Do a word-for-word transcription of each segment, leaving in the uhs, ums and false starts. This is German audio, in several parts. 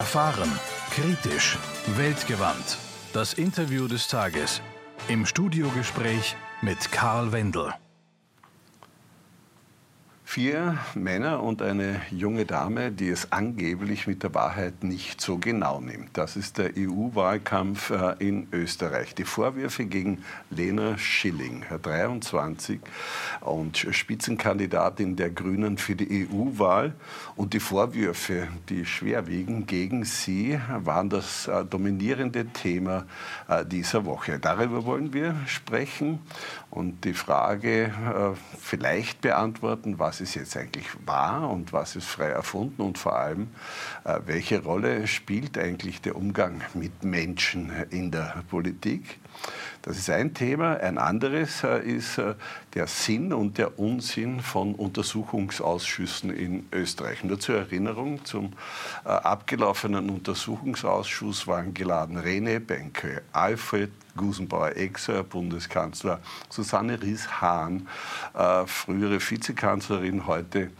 Erfahren, kritisch, weltgewandt. Das Interview des Tages. Im Studiogespräch mit Karl Wendel. Vier Männer und eine junge Dame, die es angeblich mit der Wahrheit nicht so genau nimmt. Das ist der E U-Wahlkampf in Österreich. Die Vorwürfe gegen Lena Schilling, dreiundzwanzig und Spitzenkandidatin der Grünen für die E U-Wahl. Und die Vorwürfe, die schwerwiegen gegen sie, waren das dominierende Thema dieser Woche. Darüber wollen wir sprechen und die Frage vielleicht beantworten, was ist jetzt eigentlich wahr und was ist frei erfunden und vor allem, äh, welche Rolle spielt eigentlich der Umgang mit Menschen in der Politik? Das ist ein Thema. Ein anderes äh, ist äh, der Sinn und der Unsinn von Untersuchungsausschüssen in Österreich. Nur zur Erinnerung, zum äh, abgelaufenen Untersuchungsausschuss waren geladen René Benke, Alfred Gusenbauer, Ex-Bundeskanzler, Susanne Ries-Hahn, äh, frühere Vizekanzlerin, heute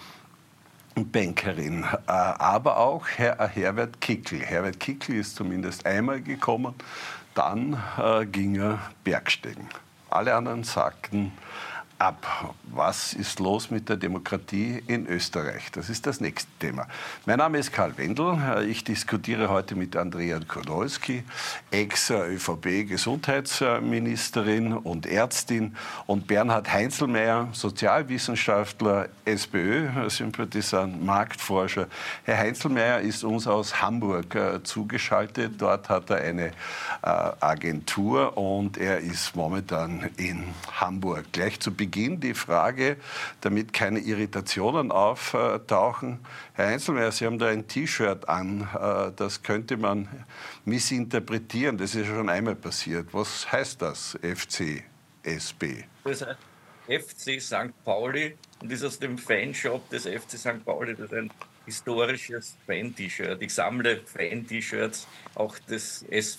Bankerin, äh, aber auch Herr Herbert Kickl. Herbert Kickl ist zumindest einmal gekommen, dann äh, ging er Bergsteigen. Alle anderen sagten ab. Was ist los mit der Demokratie in Österreich? Das ist das nächste Thema. Mein Name ist Karl Wendel. Ich diskutiere heute mit Andrea Kodolski, Ex-Ö V P-Gesundheitsministerin und Ärztin, und Bernhard Heinzelmeier, Sozialwissenschaftler, SPÖ-Sympathisant, Marktforscher. Herr Heinzelmeier ist uns aus Hamburg äh, zugeschaltet. Dort hat er eine äh, Agentur und er ist momentan in Hamburg. Gleich zu Beginn Beginn die Frage, damit keine Irritationen auftauchen. Herr Heinzelmeier, Sie haben da ein T-Shirt an, das könnte man missinterpretieren. Das ist ja schon einmal passiert. Was heißt das, F C S P? Das heißt F C Sankt Pauli und ist aus dem Fanshop des F C Sankt Pauli. Das ist ein historisches Fan-T-Shirt. Ich sammle Fan-T-Shirts auch des S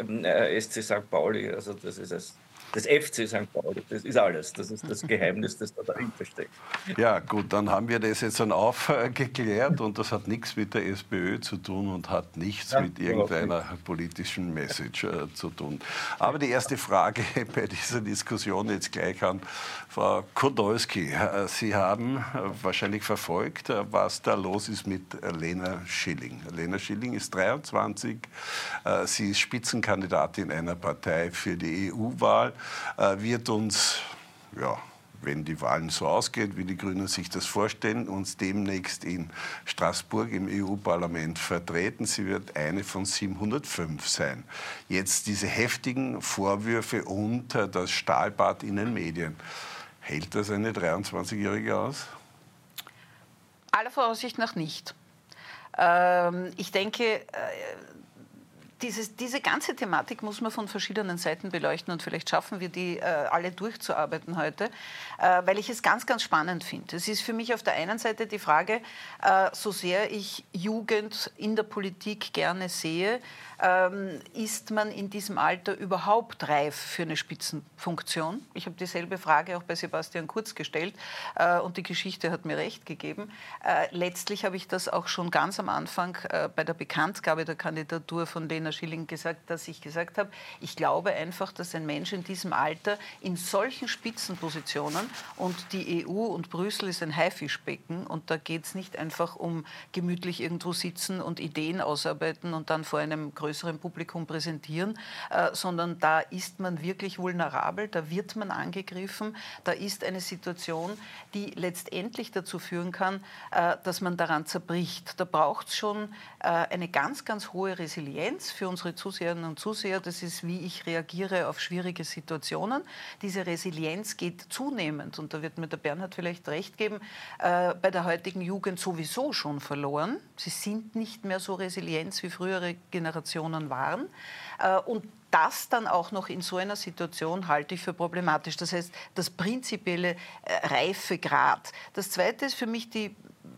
C Sankt Pauli. Also das ist es. Das F C Sankt Pauli, das ist alles. Das ist das Geheimnis, das da dahinter steckt. Ja, gut, dann haben wir das jetzt dann aufgeklärt und das hat nichts mit der SPÖ zu tun und hat nichts ja, mit irgendeiner politischen Message äh, zu tun. Aber die erste Frage bei dieser Diskussion jetzt gleich an Frau Kodolski. Sie haben wahrscheinlich verfolgt, was da los ist mit Lena Schilling. Lena Schilling ist dreiundzwanzig, äh, sie ist Spitzenkandidatin einer Partei für die E U-Wahl. Wird uns, ja, wenn die Wahlen so ausgehen, wie die Grünen sich das vorstellen, uns demnächst in Straßburg im E U-Parlament vertreten. Sie wird eine von siebenhundertfünf sein. Jetzt diese heftigen Vorwürfe und das Stahlbad in den Medien. Hält das eine dreiundzwanzigjährige aus? Aller Voraussicht nach nicht. Ähm, ich denke, äh, Dieses, diese ganze Thematik muss man von verschiedenen Seiten beleuchten und vielleicht schaffen wir die äh, alle durchzuarbeiten heute, äh, weil ich es ganz, ganz spannend finde. Es ist für mich auf der einen Seite die Frage, äh, so sehr ich Jugend in der Politik gerne sehe, ähm, ist man in diesem Alter überhaupt reif für eine Spitzenfunktion? Ich habe dieselbe Frage auch bei Sebastian Kurz gestellt äh, und die Geschichte hat mir recht gegeben. Äh, letztlich habe ich das auch schon ganz am Anfang äh, bei der Bekanntgabe der Kandidatur von Lena Schilling gesagt, dass ich gesagt habe, ich glaube einfach, dass ein Mensch in diesem Alter in solchen Spitzenpositionen, und die E U und Brüssel ist ein Haifischbecken und da geht es nicht einfach um gemütlich irgendwo sitzen und Ideen ausarbeiten und dann vor einem größeren Publikum präsentieren, äh, sondern da ist man wirklich vulnerabel, da wird man angegriffen, da ist eine Situation, die letztendlich dazu führen kann, äh, dass man daran zerbricht. Da braucht es schon äh, eine ganz, ganz hohe Resilienz für unsere Zuseherinnen und Zuseher. Das ist, wie ich reagiere auf schwierige Situationen. Diese Resilienz geht zunehmend, und da wird mir der Bernhard vielleicht recht geben, äh, bei der heutigen Jugend sowieso schon verloren. Sie sind nicht mehr so resilient, wie frühere Generationen waren. Äh, und das dann auch noch in so einer Situation halte ich für problematisch. Das heißt, das prinzipielle äh, Reifegrad. Das Zweite ist für mich die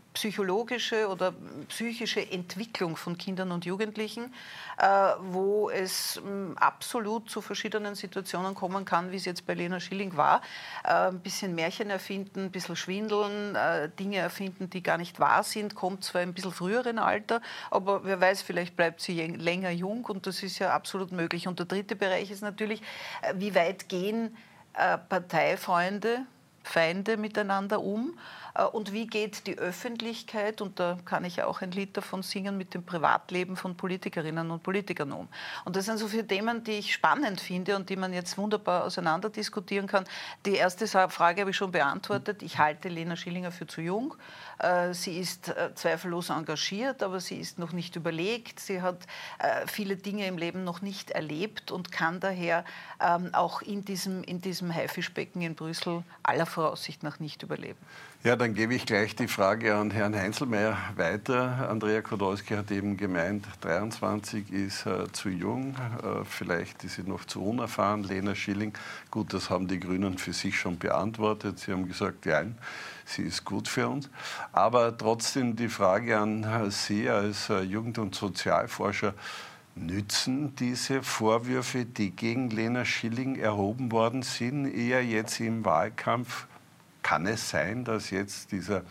psychologische oder psychische Entwicklung von Kindern und Jugendlichen, äh, wo es mh, absolut zu verschiedenen Situationen kommen kann, wie es jetzt bei Lena Schilling war. Äh, ein bisschen Märchen erfinden, ein bisschen schwindeln, äh, Dinge erfinden, die gar nicht wahr sind, kommt zwar ein bisschen früheren Alter, aber wer weiß, vielleicht bleibt sie länger jung und das ist ja absolut möglich. Und der dritte Bereich ist natürlich, äh, wie weit gehen äh, Parteifreunde, Feinde miteinander um und wie geht die Öffentlichkeit, und da kann ich ja auch ein Lied davon singen, mit dem Privatleben von Politikerinnen und Politikern um. Und das sind so viele Themen, die ich spannend finde und die man jetzt wunderbar auseinander diskutieren kann. Die erste Frage habe ich schon beantwortet. Ich halte Lena Schillinger für zu jung. Sie ist zweifellos engagiert, aber sie ist noch nicht überlegt. Sie hat viele Dinge im Leben noch nicht erlebt und kann daher auch in diesem, in diesem Haifischbecken in Brüssel aller Voraussicht nach nicht überleben. Ja, dann gebe ich gleich die Frage an Herrn Heinzelmeier weiter. Andrea Kodolski hat eben gemeint, dreiundzwanzig ist äh, zu jung, äh, vielleicht ist sie noch zu unerfahren. Lena Schilling, gut, das haben die Grünen für sich schon beantwortet. Sie haben gesagt, nein, sie ist gut für uns. Aber trotzdem die Frage an Sie als äh, Jugend- und Sozialforscher, nützen diese Vorwürfe, die gegen Lena Schilling erhoben worden sind, eher jetzt im Wahlkampf? Kann es sein, dass jetzt dieser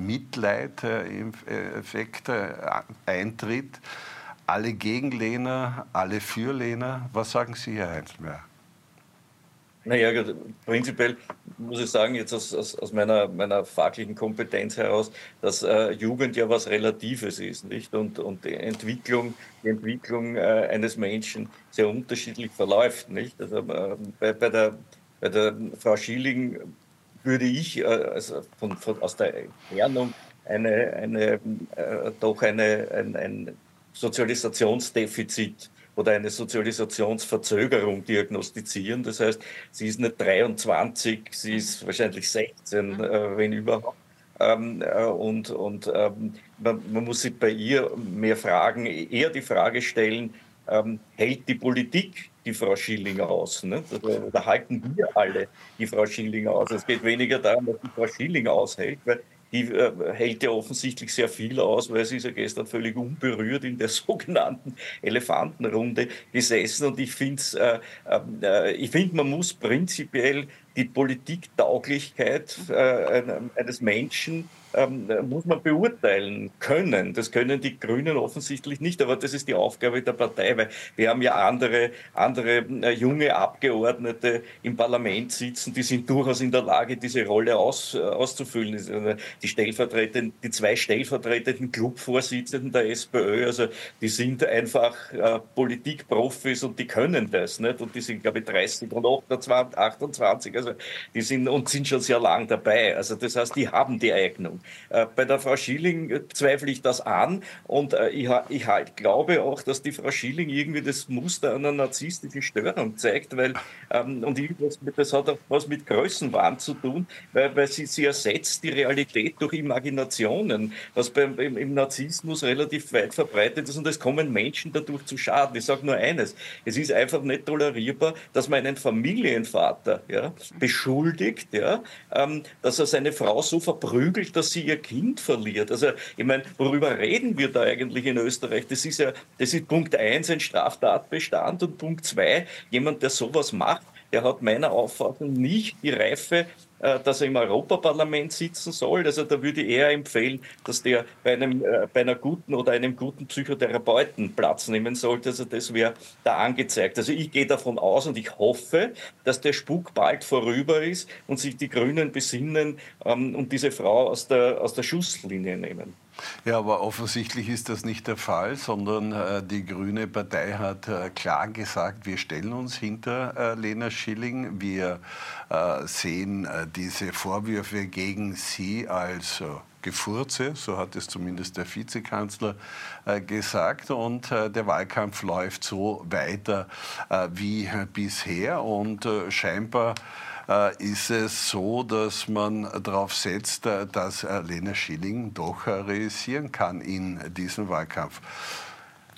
Mitleid-Effekt eintritt? Alle gegen Lena, alle für Lena. Was sagen Sie, Herr Heinzelmeier? Naja, prinzipiell muss ich sagen, jetzt aus, aus, aus meiner, meiner fachlichen Kompetenz heraus, dass äh, Jugend ja was Relatives ist, nicht? Und, und die Entwicklung, die Entwicklung äh, eines Menschen sehr unterschiedlich verläuft, nicht? Also äh, bei, bei, der, bei der Frau Schilling würde ich äh, also von, von, aus der Entfernung eine, eine, äh, doch eine, ein, ein Sozialisationsdefizit oder eine Sozialisationsverzögerung diagnostizieren. Das heißt, sie ist nicht dreiundzwanzig, sie ist wahrscheinlich sechzehn, äh, wenn überhaupt. Ähm, äh, und und ähm, man, man muss sich bei ihr mehr fragen, eher die Frage stellen, ähm, hält die Politik die Frau Schilling aus? Ne? Also, da halten wir alle die Frau Schilling aus. Es geht weniger darum, dass die Frau Schilling aushält, weil die äh, hält ja offensichtlich sehr viel aus, weil sie ist ja gestern völlig unberührt in der sogenannten Elefantenrunde gesessen. Und ich finde, äh, äh, ich find, man muss prinzipiell die Politiktauglichkeit äh, eines Menschen ähm, muss man beurteilen können. Das können die Grünen offensichtlich nicht, aber das ist die Aufgabe der Partei, weil wir haben ja andere, andere äh, junge Abgeordnete im Parlament sitzen, die sind durchaus in der Lage, diese Rolle aus, äh, auszufüllen. Die stellvertretenden, die zwei stellvertretenden Clubvorsitzenden der SPÖ, also die sind einfach äh, Politikprofis und die können das, nicht? Und die sind, glaube ich, dreißig und achtundzwanzig, achtundzwanzig, also die sind und sind schon sehr lang dabei. Also das heißt, die haben die Eignung. Äh, bei der Frau Schilling äh, zweifle ich das an und äh, ich, ich halt glaube auch, dass die Frau Schilling irgendwie das Muster einer narzisstischen Störung zeigt, weil ähm, und das hat auch was mit Größenwahn zu tun, weil, weil sie, sie ersetzt die Realität durch Imaginationen, was beim, im, im Narzissmus relativ weit verbreitet ist und es kommen Menschen dadurch zu Schaden. Ich sage nur eines, es ist einfach nicht tolerierbar, dass man einen Familienvater ja, beschuldigt, ja, ähm, dass er seine Frau so verprügelt, dass sie ihr Kind verliert. Also ich meine, worüber reden wir da eigentlich in Österreich? Das ist ja, das ist Punkt eins ein Straftatbestand und Punkt zwei, jemand, der sowas macht, der hat meiner Auffassung nicht die Reife, dass er im Europaparlament sitzen soll. Also da würde ich eher empfehlen, dass der bei einem, bei einer guten oder einem guten Psychotherapeuten Platz nehmen sollte. Also das wäre da angezeigt. Also ich gehe davon aus und ich hoffe, dass der Spuk bald vorüber ist und sich die Grünen besinnen ähm, und diese Frau aus der, aus der Schusslinie nehmen. Ja, aber offensichtlich ist das nicht der Fall, sondern äh, die Grüne Partei hat äh, klar gesagt, wir stellen uns hinter äh, Lena Schilling. Wir äh, sehen äh, diese Vorwürfe gegen sie als äh, Gefurze, so hat es zumindest der Vizekanzler äh, gesagt. Und äh, der Wahlkampf läuft so weiter äh, wie äh, bisher und äh, scheinbar ist es so, dass man darauf setzt, dass Lena Schilling doch realisieren kann in diesem Wahlkampf.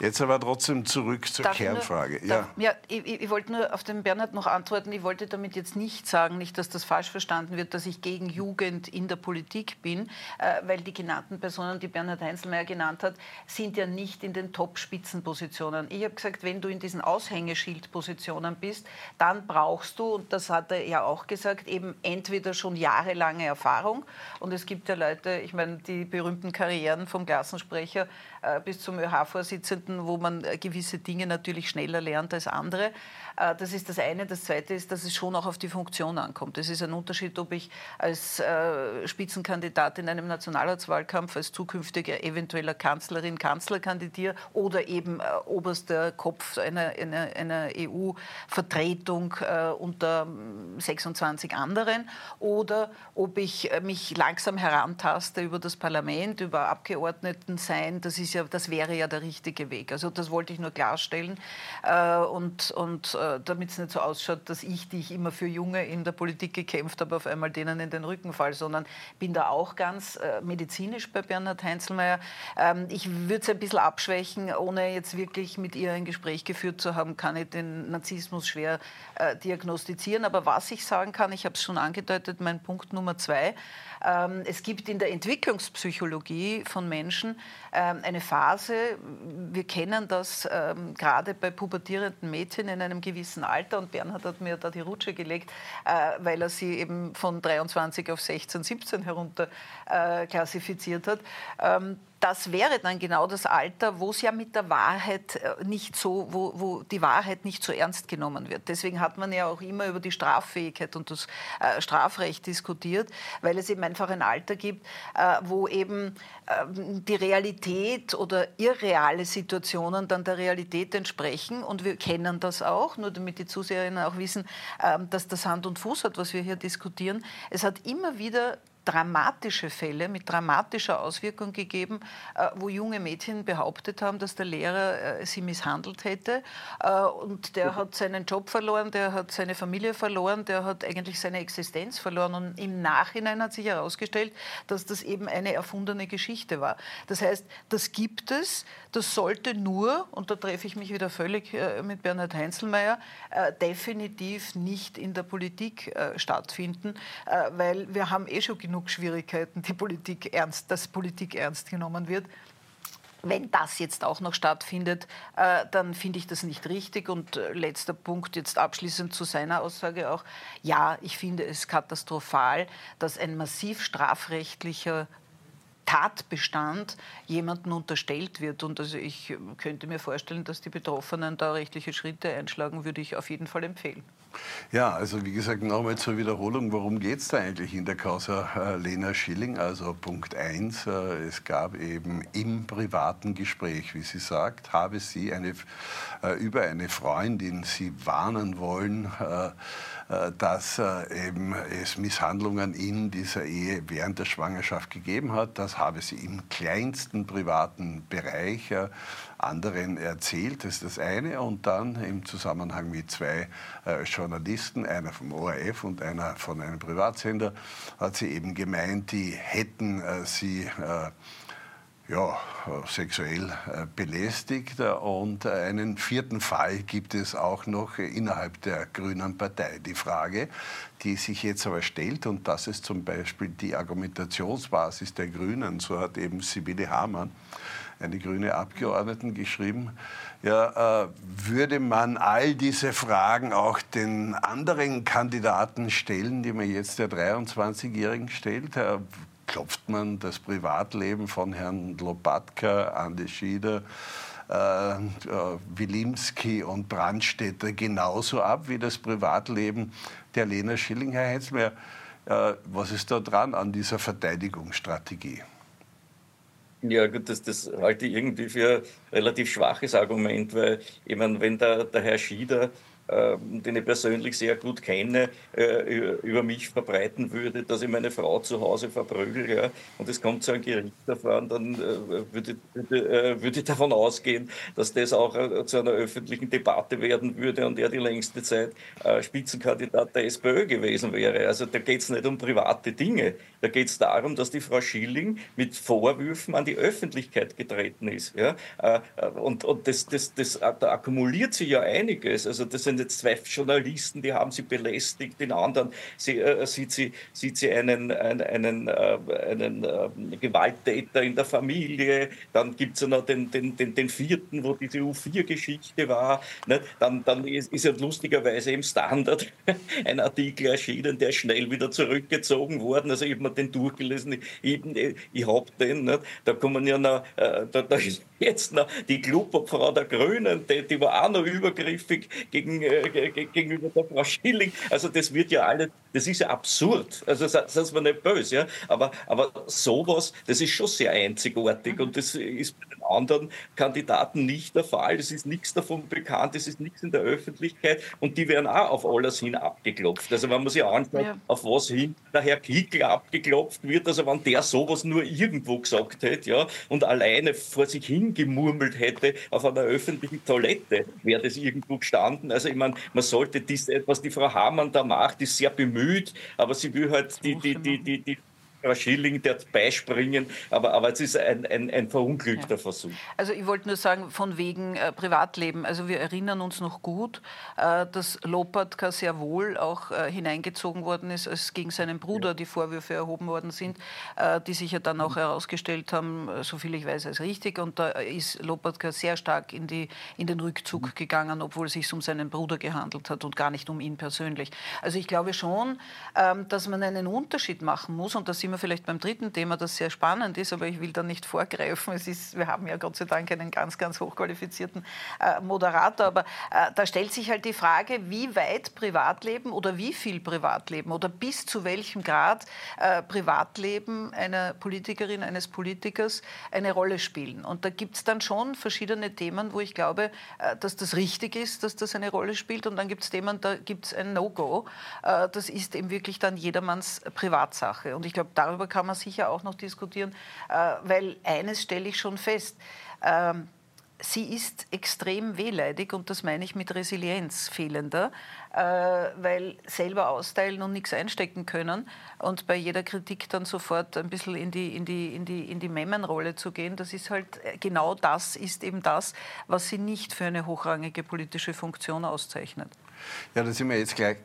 Jetzt aber trotzdem zurück zur darf Kernfrage. Ich nur, darf, ja, ja ich, ich wollte nur auf den Bernhard noch antworten. Ich wollte damit jetzt nicht sagen, nicht, dass das falsch verstanden wird, dass ich gegen Jugend in der Politik bin, äh, weil die genannten Personen, die Bernhard Heinzelmeier genannt hat, sind ja nicht in den Top-Spitzenpositionen. Ich habe gesagt, wenn du in diesen Aushängeschildpositionen bist, dann brauchst du, und das hat er ja auch gesagt, eben entweder schon jahrelange Erfahrung, und es gibt ja Leute, ich meine, die berühmten Karrieren vom Klassensprecher äh, bis zum ÖH-Vorsitzenden, wo man gewisse Dinge natürlich schneller lernt als andere. Das ist das eine. Das zweite ist, dass es schon auch auf die Funktion ankommt. Es ist ein Unterschied, ob ich als äh, Spitzenkandidat in einem Nationalratswahlkampf, als zukünftiger eventueller Kanzlerin, Kanzler kandidiere oder eben äh, oberster Kopf einer, einer, einer E U-Vertretung äh, unter sechsundzwanzig anderen, oder ob ich äh, mich langsam herantaste über das Parlament, über Abgeordneten sein. Das ist ja, das wäre ja der richtige Weg. Also das wollte ich nur klarstellen. Äh, und und äh, damit es nicht so ausschaut, dass ich, die ich immer für Junge in der Politik gekämpft habe, auf einmal denen in den Rücken falle, sondern bin da auch ganz äh, medizinisch bei Bernhard Heinzelmeier. Ähm, ich würde es ein bisschen abschwächen, ohne jetzt wirklich mit ihr ein Gespräch geführt zu haben, kann ich den Narzissmus schwer äh, diagnostizieren. Aber was ich sagen kann, ich habe es schon angedeutet, mein Punkt Nummer zwei, ähm, es gibt in der Entwicklungspsychologie von Menschen ähm, eine Phase, wir kennen das ähm, gerade bei pubertierenden Mädchen in einem gewissen Alter, und Bernhard hat mir da die Rutsche gelegt, äh, weil er sie eben von dreiundzwanzig auf sechzehn, siebzehn herunter äh, klassifiziert hat. Ähm, Das wäre dann genau das Alter, wo es ja mit der Wahrheit nicht so, wo, wo die Wahrheit nicht so ernst genommen wird. Deswegen hat man ja auch immer über die Straffähigkeit und das äh, Strafrecht diskutiert, weil es eben einfach ein Alter gibt, äh, wo eben äh, die Realität oder irreale Situationen dann der Realität entsprechen. Und wir kennen das auch, nur damit die Zuseherinnen auch wissen, äh, dass das Hand und Fuß hat, was wir hier diskutieren. Es hat immer wieder dramatische Fälle mit dramatischer Auswirkung gegeben, äh, wo junge Mädchen behauptet haben, dass der Lehrer äh, sie misshandelt hätte. Äh, und der hat seinen Job verloren, der hat seine Familie verloren, der hat eigentlich seine Existenz verloren. Und im Nachhinein hat sich herausgestellt, dass das eben eine erfundene Geschichte war. Das heißt, das gibt es, das sollte nur, und da treffe ich mich wieder völlig äh, mit Bernhard Heinzelmeier, äh, definitiv nicht in der Politik äh, stattfinden, äh, weil wir haben eh schon genug Schwierigkeiten, die Politik ernst, dass Politik ernst genommen wird. Wenn das jetzt auch noch stattfindet, äh, dann finde ich das nicht richtig. Und äh, letzter Punkt, jetzt abschließend zu seiner Aussage auch. Ja, ich finde es katastrophal, dass ein massiv strafrechtlicher Tatbestand jemandem unterstellt wird. Und also ich könnte mir vorstellen, dass die Betroffenen da rechtliche Schritte einschlagen, würde ich auf jeden Fall empfehlen. Ja, also wie gesagt, nochmal zur Wiederholung, worum geht es da eigentlich in der Causa äh, Lena Schilling? Also Punkt eins, äh, es gab eben im privaten Gespräch, wie sie sagt, habe sie eine, äh, über eine Freundin sie warnen wollen, äh, äh, dass äh, eben es Misshandlungen in dieser Ehe während der Schwangerschaft gegeben hat. Das habe sie im kleinsten privaten Bereich äh, anderen erzählt, das ist das eine. Und dann im Zusammenhang mit zwei äh, Journalisten, einer vom O R F und einer von einem Privatsender, hat sie eben gemeint, die hätten äh, sie äh, ja, sexuell äh, belästigt. Und einen vierten Fall gibt es auch noch innerhalb der Grünen Partei. Die Frage, die sich jetzt aber stellt, und das ist zum Beispiel die Argumentationsbasis der Grünen, so hat eben Sibylle Hamann, eine grüne Abgeordneten, geschrieben, ja, äh, würde man all diese Fragen auch den anderen Kandidaten stellen, die man jetzt der dreiundzwanzigjährigen stellt, äh, klopft man das Privatleben von Herrn Lopatka, Andi Schieder, äh, äh, Wilimski und Brandstätter genauso ab wie das Privatleben der Lena Schilling, Herr Heinzelmeier. Äh, was ist da dran an dieser Verteidigungsstrategie? Ja gut, das, das halte ich irgendwie für ein relativ schwaches Argument, weil ich meine, wenn der, der Herr Schieder äh, den ich persönlich sehr gut kenne, äh, über mich verbreiten würde, dass ich meine Frau zu Hause verprügel, ja, und es kommt zu einem Gerichtsverfahren, dann äh, würde, würde, äh, würde ich davon ausgehen, dass das auch äh, zu einer öffentlichen Debatte werden würde und er die längste Zeit äh, Spitzenkandidat der SPÖ gewesen wäre. Also da geht es nicht um private Dinge. Da geht es darum, dass die Frau Schilling mit Vorwürfen an die Öffentlichkeit getreten ist. Ja? Und, und das, das, das, da akkumuliert sich ja einiges. Also das sind jetzt zwei Journalisten, die haben sie belästigt, den anderen sie, äh, sieht, sie, sieht sie einen, einen, einen, äh, einen äh, Gewalttäter in der Familie. Dann gibt es ja noch den, den, den, den vierten, wo diese U vier Geschichte war. Ne? Dann, dann ist, ist ja lustigerweise im Standard ein Artikel erschienen, der ist schnell wieder zurückgezogen worden. Also ich habe mir den durchgelesen, ich, ich, ich habe den. Nicht? Da kommen ja noch, äh, da, da ist jetzt noch die Clubobfrau der Grünen, die, die war auch noch übergriffig gegen, äh, gegenüber der Frau Schilling. Also das wird ja alles, das ist ja absurd. Also das ist mir nicht böse, ja. Aber, aber sowas, das ist schon sehr einzigartig und das ist bei den anderen Kandidaten nicht der Fall. Es ist nichts davon bekannt, es ist nichts in der Öffentlichkeit und die werden auch auf alles hin abgeklopft. Also wenn man sich anschaut, ja, auf was hin der Herr Kickl abgeklopft wird, also wenn der sowas nur irgendwo gesagt hätte, ja, und alleine vor sich hin gemurmelt hätte auf einer öffentlichen Toilette, wäre das irgendwo gestanden. Also ich meine, man sollte dies, was die Frau Hamann da macht, ist sehr bemüht, aber sie will halt die, die, die, die, die Frau Schilling der beispringen, aber, aber es ist ein, ein, ein verunglückter ja. Versuch. Also ich wollte nur sagen, von wegen äh, Privatleben, also wir erinnern uns noch gut, äh, dass Lopatka sehr wohl auch äh, hineingezogen worden ist, als gegen seinen Bruder ja. die Vorwürfe erhoben worden sind, äh, die sich ja dann auch herausgestellt haben, soviel ich weiß, als richtig. Und da ist Lopatka sehr stark in, die, in den Rückzug mhm. gegangen, obwohl es sich um seinen Bruder gehandelt hat und gar nicht um ihn persönlich. Also ich glaube schon, ähm, dass man einen Unterschied machen muss und dass sie vielleicht beim dritten Thema, das sehr spannend ist, aber ich will da nicht vorgreifen. Es ist, wir haben ja Gott sei Dank einen ganz, ganz hochqualifizierten äh, Moderator, aber äh, da stellt sich halt die Frage, wie weit Privatleben oder wie viel Privatleben oder bis zu welchem Grad äh, Privatleben einer Politikerin, eines Politikers eine Rolle spielen. Und da gibt es dann schon verschiedene Themen, wo ich glaube, äh, dass das richtig ist, dass das eine Rolle spielt und dann gibt es Themen, da gibt es ein No-Go. Äh, das ist eben wirklich dann jedermanns Privatsache. Und ich glaube, darüber kann man sicher auch noch diskutieren, äh, weil eines stelle ich schon fest, ähm, sie ist extrem wehleidig und das meine ich mit Resilienz fehlender, äh, weil selber austeilen und nichts einstecken können und bei jeder Kritik dann sofort ein bisschen in die, in die, in die, in die Memmenrolle zu gehen, das ist halt genau das, ist eben das, was sie nicht für eine hochrangige politische Funktion auszeichnet. Ja, da sind wir jetzt gleich.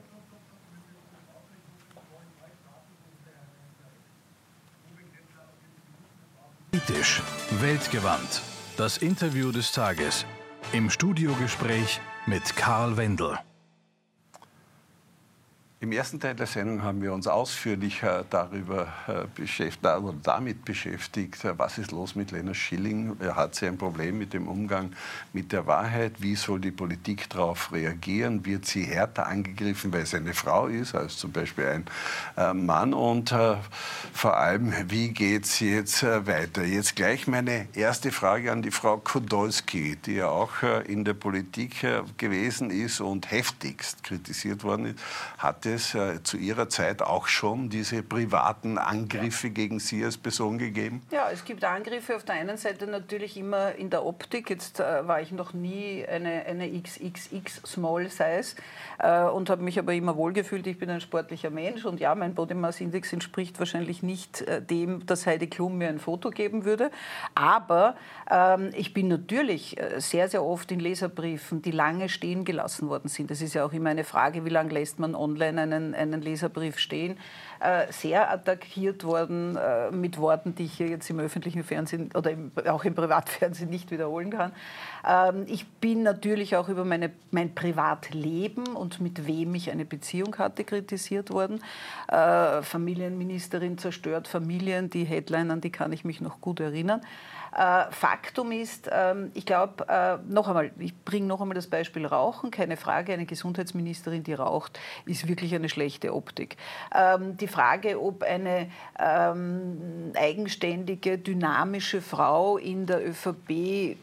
Kritisch, weltgewandt. Das Interview des Tages. Im Studiogespräch mit Karl Wendel. Im ersten Teil der Sendung haben wir uns ausführlich äh, darüber, äh, beschäftigt, oder damit beschäftigt, äh, was ist los mit Lena Schilling. Er hat sie ein Problem mit dem Umgang mit der Wahrheit. Wie soll die Politik darauf reagieren? Wird sie härter angegriffen, weil sie eine Frau ist, als zum Beispiel ein äh, Mann? Und äh, vor allem, wie geht es jetzt äh, weiter? Jetzt gleich meine erste Frage an die Frau Podolski, die ja auch äh, in der Politik äh, gewesen ist und heftigst kritisiert worden ist. Hat es äh, zu Ihrer Zeit auch schon diese privaten Angriffe gegen Sie als Person gegeben? Ja, es gibt Angriffe auf der einen Seite natürlich immer in der Optik. Jetzt äh, war ich noch nie eine, eine X X X Small Size äh, und habe mich aber immer wohlgefühlt. Ich bin ein sportlicher Mensch und ja, mein Body Mass Index entspricht wahrscheinlich nicht äh, dem, dass Heidi Klum mir ein Foto geben würde. Aber ähm, ich bin natürlich äh, sehr, sehr oft in Leserbriefen, die lange stehen gelassen worden sind. Das ist ja auch immer eine Frage, wie lange lässt man online Einen, einen Leserbrief stehen, äh, sehr attackiert worden äh, mit Worten, die ich hier jetzt im öffentlichen Fernsehen oder im, auch im Privatfernsehen nicht wiederholen kann. Ähm, ich bin natürlich auch über meine, mein Privatleben und mit wem ich eine Beziehung hatte, kritisiert worden. Äh, Familienministerin zerstört Familien, die Headline, an die kann ich mich noch gut erinnern. Äh, Faktum ist, ähm, ich glaube, äh, noch einmal, ich bringe noch einmal das Beispiel Rauchen, keine Frage, eine Gesundheitsministerin, die raucht, ist wirklich eine schlechte Optik. Ähm, die Frage, ob eine ähm, eigenständige, dynamische Frau in der ÖVP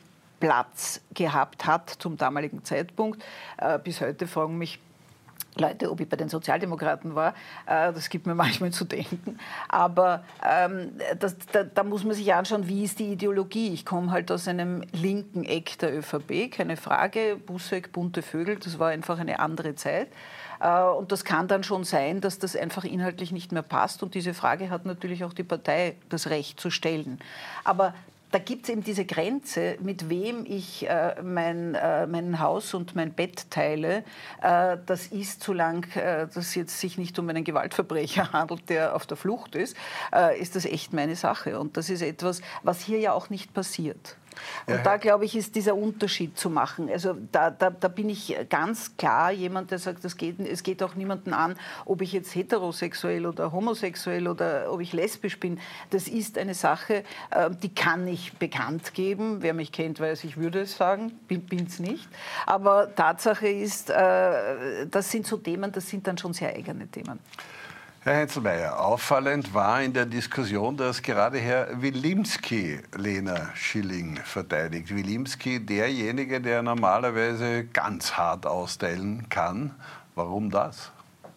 Platz gehabt hat zum damaligen Zeitpunkt. Äh, bis heute fragen mich Leute, ob ich bei den Sozialdemokraten war, äh, das gibt mir manchmal zu denken. Aber ähm, das, da, da muss man sich anschauen, wie ist die Ideologie. Ich komme halt aus einem linken Eck der ÖVP, keine Frage. Busseck, bunte Vögel, das war einfach eine andere Zeit. Äh, und das kann dann schon sein, dass das einfach inhaltlich nicht mehr passt. Und diese Frage hat natürlich auch die Partei das Recht zu stellen. Aber da gibt es eben diese Grenze, mit wem ich äh, mein, äh, mein Haus und mein Bett teile. Äh, das ist, solange äh, das jetzt sich nicht um einen Gewaltverbrecher handelt, der auf der Flucht ist, äh, ist das echt meine Sache. Und das ist etwas, was hier ja auch nicht passiert. Und ja, da, glaube ich, ist dieser Unterschied zu machen. Also da, da, da bin ich ganz klar jemand, der sagt, das geht, es geht auch niemanden an, ob ich jetzt heterosexuell oder homosexuell oder ob ich lesbisch bin. Das ist eine Sache, die kann ich bekannt geben. Wer mich kennt, weiß, ich würde es sagen, bin es nicht. Aber Tatsache ist, das sind so Themen, das sind dann schon sehr eigene Themen. Herr Heinzelmeier, auffallend war in der Diskussion, dass gerade Herr Wilimski Lena Schilling verteidigt. Wilimski, derjenige, der normalerweise ganz hart austeilen kann. Warum das?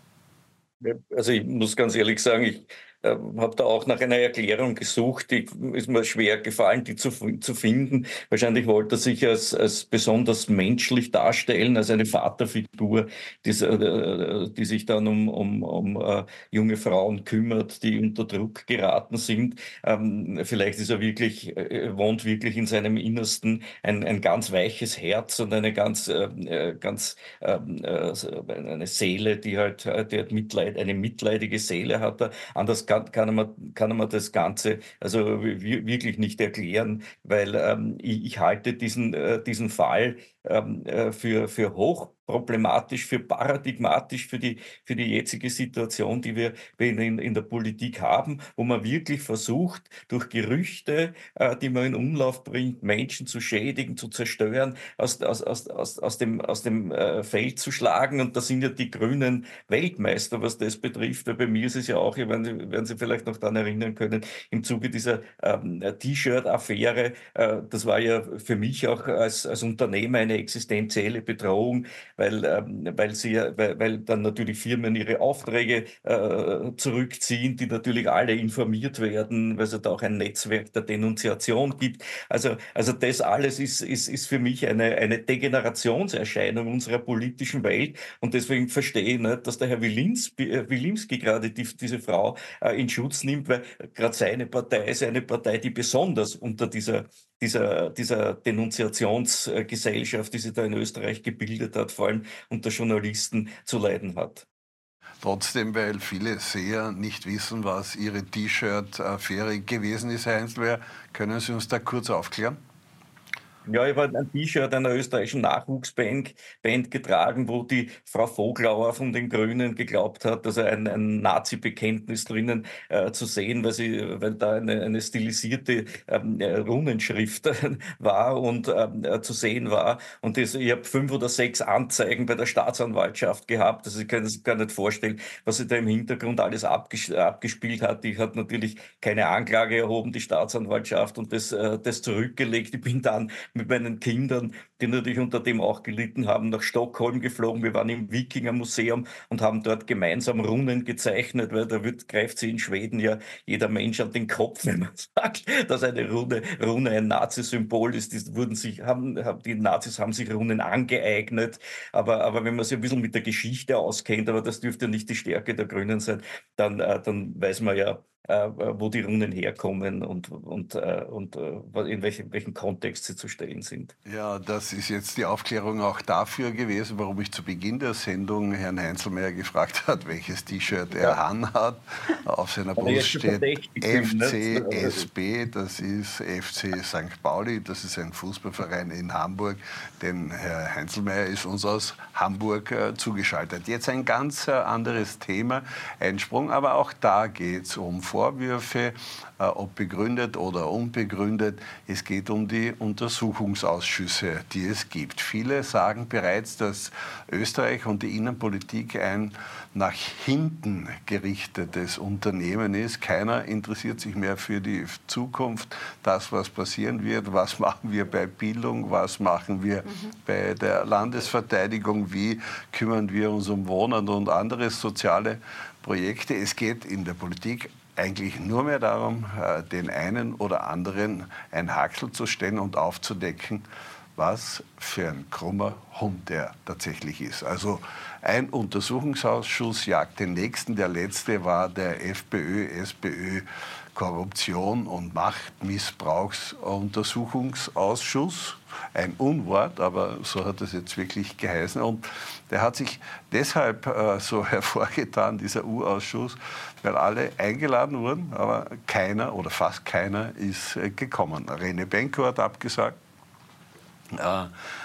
Also ich muss ganz ehrlich sagen, ich äh, habe da auch nach einer Erklärung gesucht, die ist mir schwer gefallen, die zu, zu finden. Wahrscheinlich wollte er sich als, als besonders menschlich darstellen, als eine Vaterfigur, die, äh, die sich dann um, um, um uh, junge Frauen kümmert, die unter Druck geraten sind. Ähm, vielleicht ist er wirklich, äh, wohnt wirklich in seinem Innersten ein, ein ganz weiches Herz und eine ganz, äh, ganz äh, eine Seele, die halt, die halt Mitleid, eine mitleidige Seele hat. Er. Anders kann, kann, man, kann man das Ganze also wirklich nicht erklären, weil ähm, ich, ich halte diesen, äh, diesen Fall ähm, für, für hoch problematisch, für paradigmatisch für die, für die jetzige Situation, die wir in, in der Politik haben, wo man wirklich versucht, durch Gerüchte, äh, die man in Umlauf bringt, Menschen zu schädigen, zu zerstören, aus, aus, aus, aus, aus dem, aus dem äh, Feld zu schlagen. Und da sind ja die Grünen Weltmeister, was das betrifft. Weil bei mir ist es ja auch, werden Sie, werden Sie vielleicht noch daran erinnern können, im Zuge dieser ähm, T-Shirt-Affäre, äh, das war ja für mich auch als, als Unternehmer eine existenzielle Bedrohung, weil, ähm, weil, sie, weil, weil dann natürlich Firmen ihre Aufträge äh, zurückziehen, die natürlich alle informiert werden, weil es da auch ein Netzwerk der Denunziation gibt. Also, also das alles ist, ist, ist für mich eine, eine Degenerationserscheinung unserer politischen Welt und deswegen verstehe ich nicht, dass der Herr Wilimski, Wilimski gerade die, diese Frau äh, in Schutz nimmt, weil gerade seine Partei ist eine Partei, die besonders unter dieser dieser, dieser Denunziationsgesellschaft, die sich da in Österreich gebildet hat, vor allem unter Journalisten, zu leiden hat. Trotzdem, weil viele Seher nicht wissen, was Ihre T-Shirt-Affäre gewesen ist, Herr Heinzelmeier, können Sie uns da kurz aufklären? Ja, ich habe ein T-Shirt einer österreichischen Nachwuchsband Band getragen, wo die Frau Voglauer von den Grünen geglaubt hat, dass er ein, ein Nazi-Bekenntnis drinnen äh, zu sehen, weil, sie, weil da eine, eine stilisierte ähm, Runenschrift war und ähm, äh, zu sehen war. Und das, ich habe fünf oder sechs Anzeigen bei der Staatsanwaltschaft gehabt. Also ich kann sich gar nicht vorstellen, was sich da im Hintergrund alles abges abgespielt hat. Die hat natürlich keine Anklage erhoben, die Staatsanwaltschaft, und das, äh, das zurückgelegt. Ich bin dann mit meinen Kindern, die natürlich unter dem auch gelitten haben, nach Stockholm geflogen. Wir waren im Wikinger-Museum und haben dort gemeinsam Runen gezeichnet, weil da wird, greift sie in Schweden ja jeder Mensch an den Kopf, wenn man sagt, dass eine Rune, Rune ein Nazi-Symbol ist. Die, wurden sich, haben, die Nazis haben sich Runen angeeignet, aber, aber wenn man sich ein bisschen mit der Geschichte auskennt, aber das dürfte nicht die Stärke der Grünen sein, dann, äh, dann weiß man ja, äh, wo die Runen herkommen und, und, äh, und äh, in welchem, welchem Kontext sie zu stellen sind. Ja, das ist jetzt die Aufklärung auch dafür gewesen, warum ich zu Beginn der Sendung Herrn Heinzelmeier gefragt hat, welches T-Shirt er ja. anhat. Auf seiner Brust steht F C S B, das ist F C Sankt Pauli, das ist ein Fußballverein in Hamburg, denn Herr Heinzelmeier ist uns aus Hamburg äh, zugeschaltet. Jetzt ein ganz äh, anderes Thema, Einsprung, aber auch da geht es um Vorwürfe, ob begründet oder unbegründet. Es geht um die Untersuchungsausschüsse, die es gibt. Viele sagen bereits, dass Österreich und die Innenpolitik ein nach hinten gerichtetes Unternehmen ist. Keiner interessiert sich mehr für die Zukunft, das, was passieren wird. Was machen wir bei Bildung, was machen wir mhm. bei der Landesverteidigung, wie kümmern wir uns um Wohnen und andere soziale Projekte. Es geht in der Politik eigentlich nur mehr darum, den einen oder anderen ein Haxel zu stellen und aufzudecken, was für ein krummer Hund er tatsächlich ist. Also ein Untersuchungsausschuss jagt den nächsten. Der letzte war der FPÖ-S P Ö Korruption- und Machtmissbrauchsuntersuchungsausschuss. Ein Unwort, aber so hat es jetzt wirklich geheißen. Und der hat sich deshalb äh, so hervorgetan, dieser U-Ausschuss, weil alle eingeladen wurden, aber keiner oder fast keiner ist äh, gekommen. Rene Benko hat abgesagt. Äh,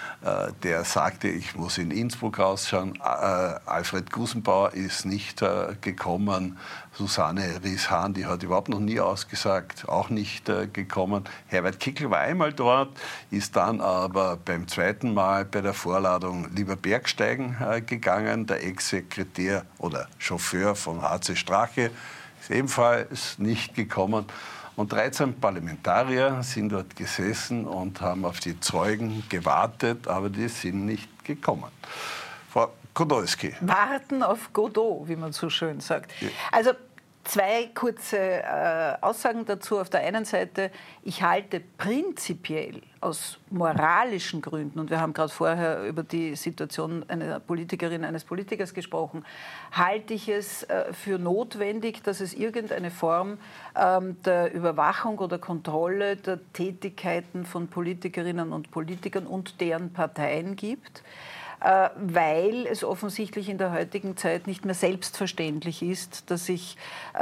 Der sagte, ich muss in Innsbruck rausschauen. Alfred Gusenbauer ist nicht gekommen. Susanne Ries-Hahn, die hat überhaupt noch nie ausgesagt, auch nicht gekommen. Herbert Kickl war einmal dort, ist dann aber beim zweiten Mal bei der Vorladung lieber Bergsteigen gegangen. Der Ex-Sekretär oder Chauffeur von H C Strache ist ebenfalls nicht gekommen. Und dreizehn Parlamentarier sind dort gesessen und haben auf die Zeugen gewartet, aber die sind nicht gekommen. Frau Podolski. Warten auf Godot, wie man so schön sagt. Ja. Also zwei kurze äh, Aussagen dazu. Auf der einen Seite, ich halte prinzipiell aus moralischen Gründen, und wir haben gerade vorher über die Situation einer Politikerin, eines Politikers gesprochen, halte ich es äh, für notwendig, dass es irgendeine Form ähm, der Überwachung oder Kontrolle der Tätigkeiten von Politikerinnen und Politikern und deren Parteien gibt, äh, weil es offensichtlich in der heutigen Zeit nicht mehr selbstverständlich ist, dass ich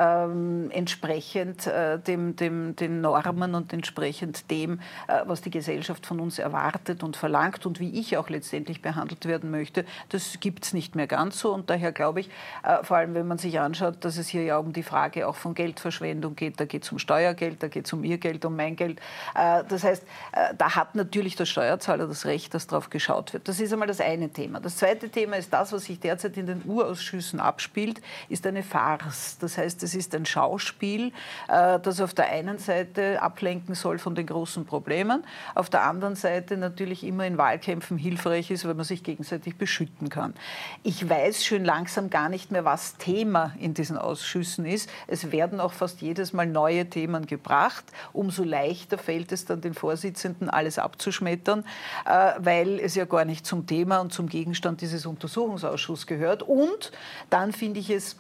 ähm, entsprechend äh, dem, dem, den Normen und entsprechend dem, äh, was die Gesellschaft von uns erwartet und verlangt und wie ich auch letztendlich behandelt werden möchte, das gibt es nicht mehr ganz so. Und daher glaube ich, äh, vor allem wenn man sich anschaut, dass es hier ja um die Frage auch von Geldverschwendung geht, da geht es um Steuergeld, da geht es um Ihr Geld, um mein Geld. Äh, das heißt, äh, da hat natürlich der Steuerzahler das Recht, dass darauf geschaut wird. Das ist einmal das eine Thema. Das zweite Thema ist das, was sich derzeit in den Urausschüssen abspielt, ist eine Farce. Das heißt, es ist ein Schauspiel, das auf der einen Seite ablenken soll von den großen Problemen, auf der anderen Seite natürlich immer in Wahlkämpfen hilfreich ist, weil man sich gegenseitig beschütten kann. Ich weiß schon langsam gar nicht mehr, was Thema in diesen Ausschüssen ist. Es werden auch fast jedes Mal neue Themen gebracht. Umso leichter fällt es dann den Vorsitzenden, alles abzuschmettern, weil es ja gar nicht zum Thema und zum Gegenstand dieses Untersuchungsausschusses gehört. Und dann finde ich es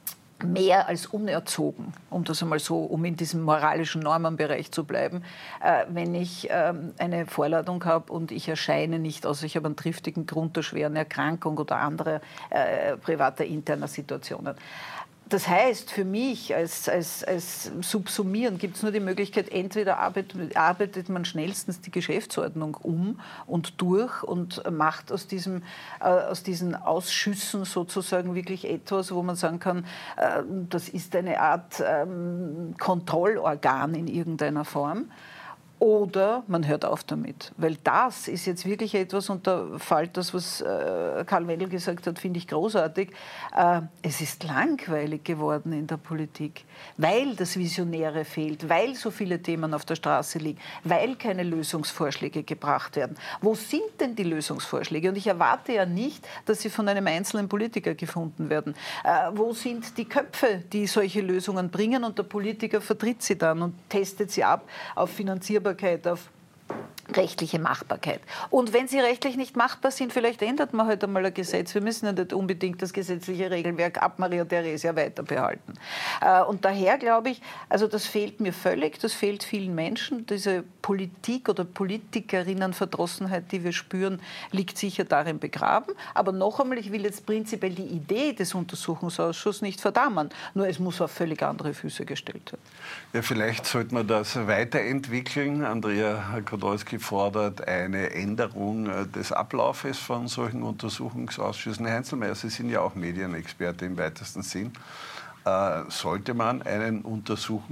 mehr als unerzogen, um das einmal so, um in diesem moralischen Normenbereich zu bleiben, äh, wenn ich ähm, eine Vorladung habe und ich erscheine nicht, außer ich habe einen triftigen Grund der schweren Erkrankung oder andere äh, privater interner Situationen. Das heißt, für mich als, als, als Subsumieren gibt es nur die Möglichkeit, entweder arbeitet, arbeitet man schnellstens die Geschäftsordnung um und durch und macht aus, diesem, äh, aus diesen Ausschüssen sozusagen wirklich etwas, wo man sagen kann, äh, das ist eine Art ähm, Kontrollorgan in irgendeiner Form. Oder man hört auf damit, weil das ist jetzt wirklich etwas, und da fällt das, was äh, Karl Wendel gesagt hat, finde ich großartig, äh, es ist langweilig geworden in der Politik, weil das Visionäre fehlt, weil so viele Themen auf der Straße liegen, weil keine Lösungsvorschläge gebracht werden. Wo sind denn die Lösungsvorschläge? Und ich erwarte ja nicht, dass sie von einem einzelnen Politiker gefunden werden. Äh, wo sind die Köpfe, die solche Lösungen bringen, und der Politiker vertritt sie dann und testet sie ab auf Finanzierbarkeit, auf rechtliche Machbarkeit. Und wenn sie rechtlich nicht machbar sind, vielleicht ändert man heute mal ein Gesetz. Wir müssen ja nicht unbedingt das gesetzliche Regelwerk ab Maria Theresia weiter behalten. Und daher glaube ich, also das fehlt mir völlig, das fehlt vielen Menschen. Diese Politik- oder Politikerinnenverdrossenheit, die wir spüren, liegt sicher darin begraben. Aber noch einmal, ich will jetzt prinzipiell die Idee des Untersuchungsausschusses nicht verdammen. Nur es muss auf völlig andere Füße gestellt werden. Ja, vielleicht sollte man das weiterentwickeln. Andrea Podolski fordert eine Änderung des Ablaufes von solchen Untersuchungsausschüssen. Herr Heinzelmeier, Sie sind ja auch Medienexperte im weitesten Sinn. Äh, sollte man einen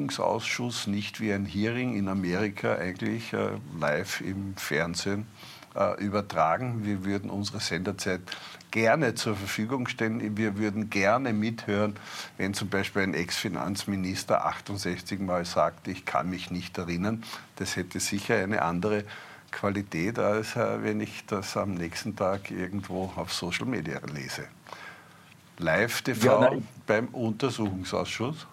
Untersuchungsausschuss nicht wie ein Hearing in Amerika eigentlich äh, live im Fernsehen äh, übertragen. Wir würden unsere Senderzeit gerne zur Verfügung stellen. Wir würden gerne mithören, wenn zum Beispiel ein Ex-Finanzminister achtundsechzig Mal sagt, ich kann mich nicht erinnern. Das hätte sicher eine andere Qualität, als äh, wenn ich das am nächsten Tag irgendwo auf Social Media lese. Live-T V ja, beim Untersuchungsausschuss.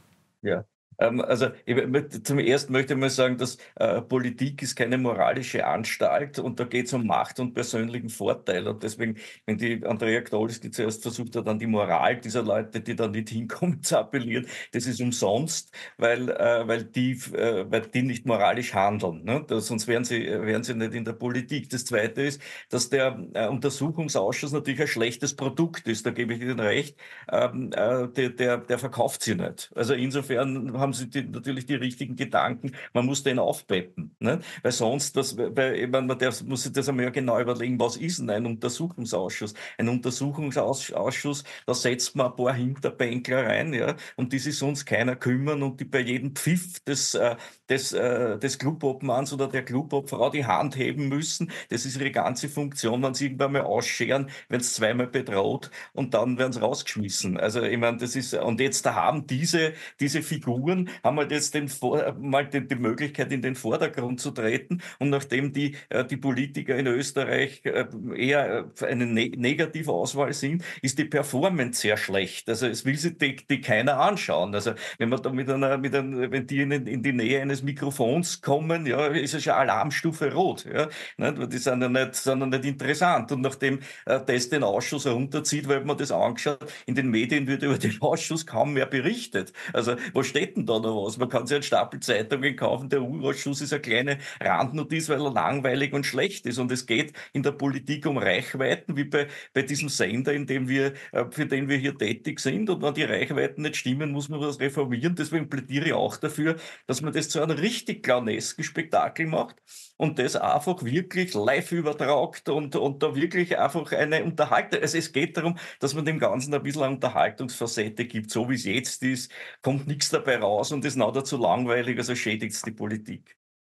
Ja. Also ich, zum Ersten möchte ich mal sagen, dass äh, Politik ist keine moralische Anstalt und da geht es um Macht und persönlichen Vorteil. Und deswegen, wenn die Andrea Gdolski zuerst versucht hat, an die Moral dieser Leute, die da nicht hinkommen, zu appellieren, das ist umsonst, weil, äh, weil, die, äh, weil die nicht moralisch handeln. Ne? Das, sonst wären sie, wären sie nicht in der Politik. Das Zweite ist, dass der äh, Untersuchungsausschuss natürlich ein schlechtes Produkt ist. Da gebe ich Ihnen recht. Ähm, äh, der, der, der verkauft sie nicht. Also insofern haben sie die, natürlich die richtigen Gedanken, man muss den aufpeppen. Ne? Weil sonst, das, weil, man, man darf, muss sich das einmal ja genau überlegen, was ist denn ein Untersuchungsausschuss? Ein Untersuchungsausschuss, da setzt man ein paar Hinterbänkler rein, ja, um die sich sonst keiner kümmern und die bei jedem Pfiff des, äh, des, äh, des Clubobmanns oder der Clubobfrau die Hand heben müssen. Das ist ihre ganze Funktion, wenn sie irgendwann mal ausscheren, wenn es zweimal bedroht und dann werden sie rausgeschmissen. Also ich meine, das ist, und jetzt da haben diese, diese Figuren haben halt jetzt den, mal die, die Möglichkeit, in den Vordergrund zu treten. Und nachdem die, äh, die Politiker in Österreich äh, eher eine ne negative Auswahl sind, ist die Performance sehr schlecht. Also es will sich die, die keiner anschauen. Also wenn man da mit einer, mit einer, wenn die in, in die Nähe eines Mikrofons kommen, ja, ist es schon Alarmstufe rot. Ja? Die sind ja nicht, sind ja nicht interessant. Und nachdem äh, das den Ausschuss runterzieht, weil man das angeschaut, in den Medien wird über den Ausschuss kaum mehr berichtet. Also wo steht denn da noch was? Man kann sich einen Stapel Zeitungen kaufen, der U A-Ausschuss ist eine kleine Randnotiz, weil er langweilig und schlecht ist. Und es geht in der Politik um Reichweiten, wie bei, bei diesem Sender, in dem wir, für den wir hier tätig sind. Und wenn die Reichweiten nicht stimmen, muss man das reformieren. Deswegen plädiere ich auch dafür, dass man das zu einem richtig clownesken Spektakel macht und das einfach wirklich live übertragt und, und da wirklich einfach eine Unterhaltung. Also es geht darum, dass man dem Ganzen ein bisschen eine Unterhaltungsfacette gibt. So wie es jetzt ist, kommt nichts dabei raus und ist nachher zu langweilig, also schädigt es die Politik.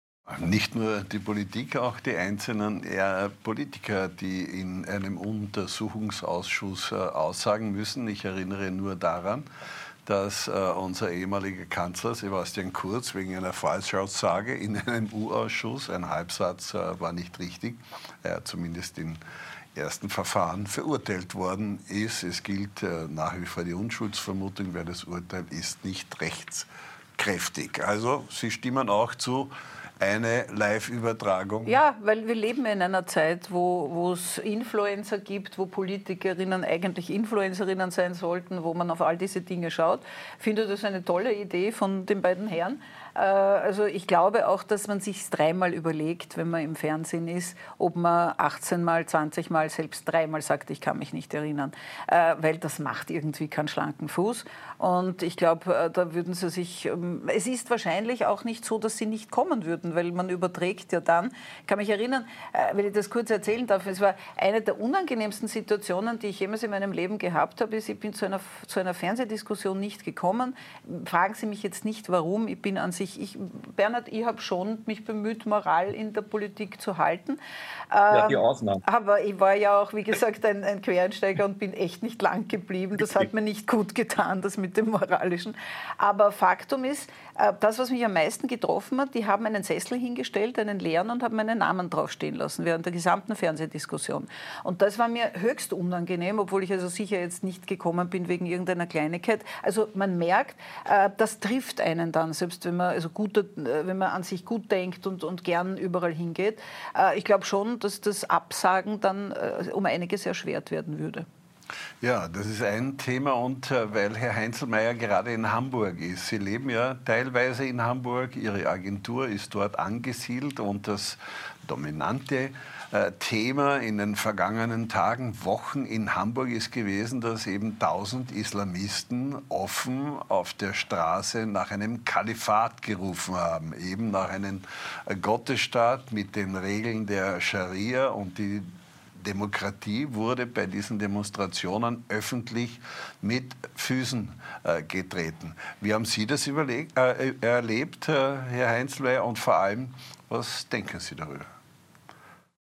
Nicht nur die Politik, auch die einzelnen eher Politiker, die in einem Untersuchungsausschuss äh, aussagen müssen. Ich erinnere nur daran, dass äh, unser ehemaliger Kanzler Sebastian Kurz wegen einer Falschaussage in einem U-Ausschuss, ein Halbsatz äh, war nicht richtig, äh, zumindest in ersten Verfahren verurteilt worden ist. Es gilt äh, nach wie vor die Unschuldsvermutung, weil das Urteil ist nicht rechtskräftig. Also Sie stimmen auch zu, eine Live-Übertragung? Ja, weil wir leben in einer Zeit, wo es Influencer gibt, wo Politikerinnen eigentlich Influencerinnen sein sollten, wo man auf all diese Dinge schaut. Ich finde das eine tolle Idee von den beiden Herren. Also ich glaube auch, dass man sich dreimal überlegt, wenn man im Fernsehen ist, ob man achtzehn Mal, zwanzig Mal, selbst dreimal sagt, ich kann mich nicht erinnern. Weil das macht irgendwie keinen schlanken Fuß. Und ich glaube, da würden sie sich... Es ist wahrscheinlich auch nicht so, dass sie nicht kommen würden, weil man überträgt ja dann. Ich kann mich erinnern, wenn ich das kurz erzählen darf, es war eine der unangenehmsten Situationen, die ich jemals in meinem Leben gehabt habe, ist, ich bin zu einer, zu einer Fernsehdiskussion nicht gekommen. Fragen Sie mich jetzt nicht, warum. Ich bin an sich, ich, Bernhard, ich habe schon mich bemüht, Moral in der Politik zu halten. Ja, die Ausnahme. Aber ich war ja auch, wie gesagt, ein, ein Quereinsteiger und bin echt nicht lang geblieben. Das hat mir nicht gut getan, das mit dem Moralischen. Aber Faktum ist, das, was mich am meisten getroffen hat, die haben einen Sessel hingestellt, einen leeren, und haben meinen Namen draufstehen lassen während der gesamten Fernsehdiskussion. Und das war mir höchst unangenehm, obwohl ich also sicher jetzt nicht gekommen bin wegen irgendeiner Kleinigkeit. Also man merkt, das trifft einen dann, selbst wenn man, also gut, wenn man an sich gut denkt und, und gern überall hingeht. Ich glaube schon, dass das Absagen dann um einiges erschwert werden würde. Ja, das ist ein Thema, und äh, weil Herr Heinzelmeier gerade in Hamburg ist. Sie leben ja teilweise in Hamburg, Ihre Agentur ist dort angesiedelt, und das dominante äh, Thema in den vergangenen Tagen, Wochen in Hamburg ist gewesen, dass eben tausend Islamisten offen auf der Straße nach einem Kalifat gerufen haben, eben nach einem äh, Gottesstaat mit den Regeln der Scharia, und die Demokratie wurde bei diesen Demonstrationen öffentlich mit Füßen äh, getreten. Wie haben Sie das überlegt, äh, erlebt, äh, Herr Heinzelmeier, und vor allem, was denken Sie darüber?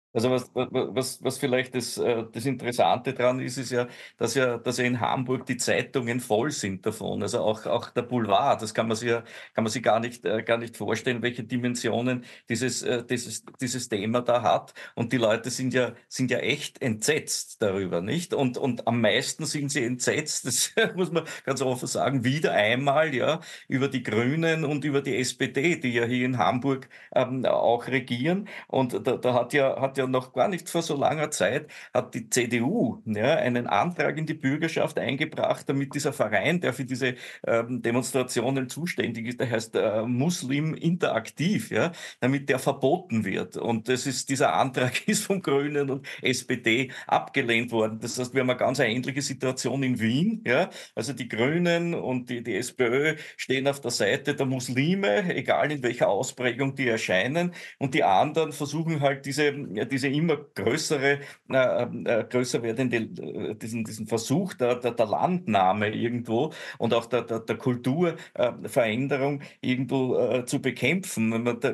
Also was, was, was vielleicht das, das Interessante daran ist, ist ja, dass ja, dass ja in Hamburg die Zeitungen voll sind davon. Also auch, auch der Boulevard, das kann man sich ja, kann man sich gar nicht, gar nicht vorstellen, welche Dimensionen dieses, dieses, dieses Thema da hat. Und die Leute sind ja, sind ja echt entsetzt darüber, nicht? Und, und am meisten sind sie entsetzt, das muss man ganz offen sagen, wieder einmal, ja, über die Grünen und über die S P D, die ja hier in Hamburg ähm, auch regieren. Und da, da hat ja, hat ja noch gar nicht vor so langer Zeit hat die C D U ja, einen Antrag in die Bürgerschaft eingebracht, damit dieser Verein, der für diese ähm, Demonstrationen zuständig ist, der heißt äh, Muslim Interaktiv, ja, damit der verboten wird. Und das ist, dieser Antrag ist von Grünen und S P D abgelehnt worden. Das heißt, wir haben eine ganz ähnliche Situation in Wien. Ja. Also die Grünen und die, die SPÖ stehen auf der Seite der Muslime, egal in welcher Ausprägung die erscheinen. Und die anderen versuchen halt diese, diese immer größere, äh, äh, größer werdende, äh, diesen, diesen Versuch der, der, der Landnahme irgendwo und auch der, der, der Kulturveränderung äh, irgendwo äh, zu bekämpfen.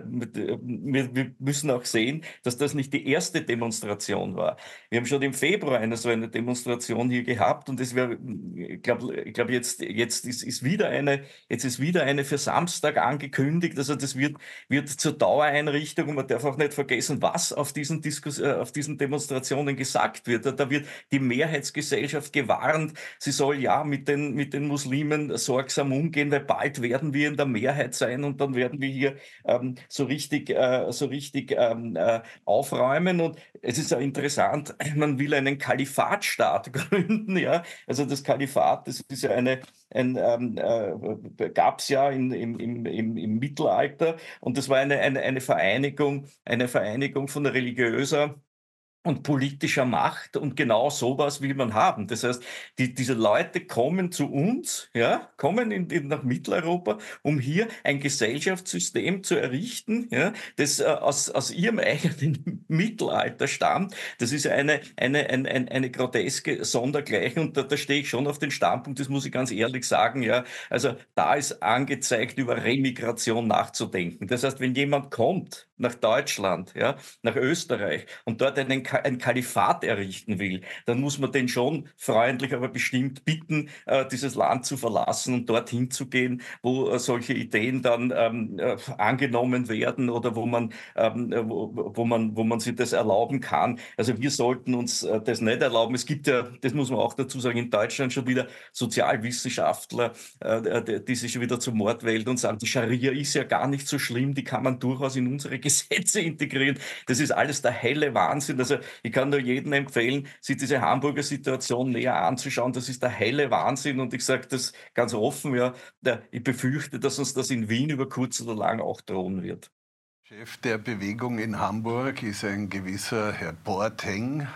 Wir, wir müssen auch sehen, dass das nicht die erste Demonstration war. Wir haben schon im Februar eine so eine Demonstration hier gehabt und es wäre, ich glaube, ich glaub jetzt, jetzt ist, ist wieder eine, jetzt ist wieder eine für Samstag angekündigt. Also das wird, wird zur Dauereinrichtung und man darf auch nicht vergessen, was auf diesen, Diskus äh, auf diesen Demonstrationen gesagt wird. Da, da wird die Mehrheitsgesellschaft gewarnt, sie soll ja mit den, mit den Muslimen sorgsam umgehen, weil bald werden wir in der Mehrheit sein und dann werden wir hier ähm, so richtig, äh, so richtig ähm, äh, aufräumen. Und es ist ja interessant, man will einen Kalifatstaat gründen, ja. Also das Kalifat, das ist ja eine, ein, ähm, äh, gab es ja in, im, im, im, im Mittelalter und das war eine, eine, eine Vereinigung, eine Vereinigung von religiöser und politischer Macht und genau sowas will man haben. Das heißt, die, diese Leute kommen zu uns, ja, kommen in, in, nach Mitteleuropa, um hier ein Gesellschaftssystem zu errichten, ja, das äh, aus, aus ihrem eigenen Mittelalter stammt. Das ist eine, eine, eine, eine, eine groteske Sondergleichung und da, da stehe ich schon auf den Standpunkt, das muss ich ganz ehrlich sagen, ja. Also da ist angezeigt, über Remigration nachzudenken. Das heißt, wenn jemand kommt nach Deutschland, ja, nach Österreich und dort einen ein Kalifat errichten will, dann muss man den schon freundlich, aber bestimmt bitten, äh, dieses Land zu verlassen und dorthin zu gehen, wo äh, solche Ideen dann ähm, äh, angenommen werden oder wo man, ähm, wo, wo, man, wo man sich das erlauben kann. Also wir sollten uns äh, das nicht erlauben. Es gibt ja, das muss man auch dazu sagen, in Deutschland schon wieder Sozialwissenschaftler, äh, die sich schon wieder zum Mord wählen und sagen, die Scharia ist ja gar nicht so schlimm, die kann man durchaus in unsere Gesetze integrieren. Das ist alles der helle Wahnsinn. Also ich kann nur jedem empfehlen, sich diese Hamburger Situation näher anzuschauen. Das ist der helle Wahnsinn und ich sage das ganz offen, ja, ich befürchte, dass uns das in Wien über kurz oder lang auch drohen wird. Chef der Bewegung in Hamburg ist ein gewisser Herr Boateng.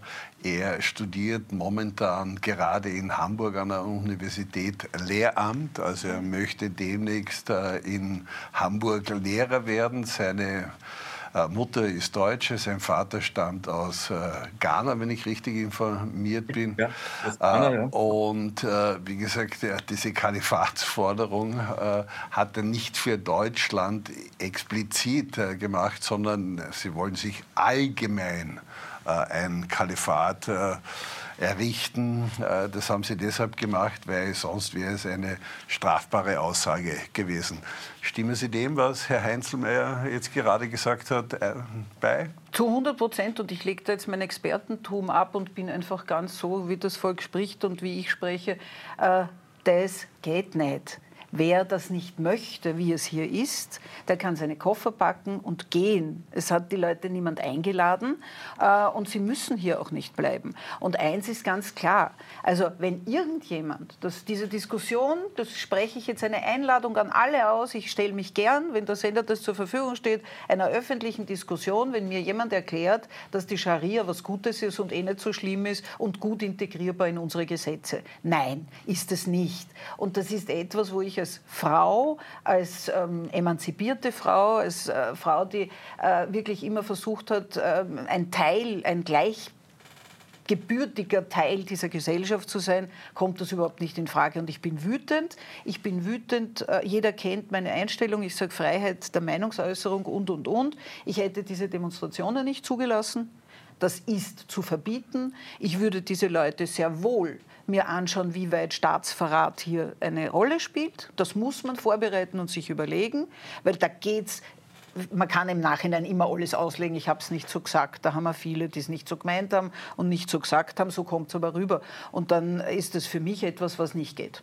Er studiert momentan gerade in Hamburg an der Universität Lehramt. Also er möchte demnächst in Hamburg Lehrer werden. Seine Mutter ist Deutsche, sein Vater stammt aus äh, Ghana, wenn ich richtig informiert bin. Ja, Ghana, ja. Und äh, wie gesagt, ja, diese Kalifatsforderung äh, hat er nicht für Deutschland explizit äh, gemacht, sondern sie wollen sich allgemein äh, ein Kalifat äh, errichten. Das haben sie deshalb gemacht, weil sonst wäre es eine strafbare Aussage gewesen. Stimmen Sie dem, was Herr Heinzelmeier jetzt gerade gesagt hat, bei? Zu hundert Prozent und ich lege da jetzt mein Expertentum ab und bin einfach ganz so, wie das Volk spricht und wie ich spreche. Äh, das geht nicht. Wer das nicht möchte, wie es hier ist, der kann seine Koffer packen und gehen. Es hat die Leute niemand eingeladen äh, und sie müssen hier auch nicht bleiben. Und eins ist ganz klar, also wenn irgendjemand, das, diese Diskussion, das spreche ich jetzt eine Einladung an alle aus, ich stelle mich gern, wenn der Sender das zur Verfügung steht, einer öffentlichen Diskussion, wenn mir jemand erklärt, dass die Scharia was Gutes ist und eh nicht so schlimm ist und gut integrierbar in unsere Gesetze. Nein, ist es nicht. Und das ist etwas, wo ich als Frau, als ähm, emanzipierte Frau, als äh, Frau, die äh, wirklich immer versucht hat, äh, ein Teil, ein gleich gebürtiger Teil dieser Gesellschaft zu sein, kommt das überhaupt nicht in Frage. Und ich bin wütend. Ich bin wütend. Jeder kennt meine Einstellung. Ich sage Freiheit der Meinungsäußerung und, und, und. Ich hätte diese Demonstrationen nicht zugelassen. Das ist zu verbieten. Ich würde diese Leute sehr wohl mir anschauen, wie weit Staatsverrat hier eine Rolle spielt. Das muss man vorbereiten und sich überlegen, weil da geht's. Man kann im Nachhinein immer alles auslegen, ich habe es nicht so gesagt. Da haben wir viele, die es nicht so gemeint haben und nicht so gesagt haben, so kommt es aber rüber. Und dann ist es für mich etwas, was nicht geht.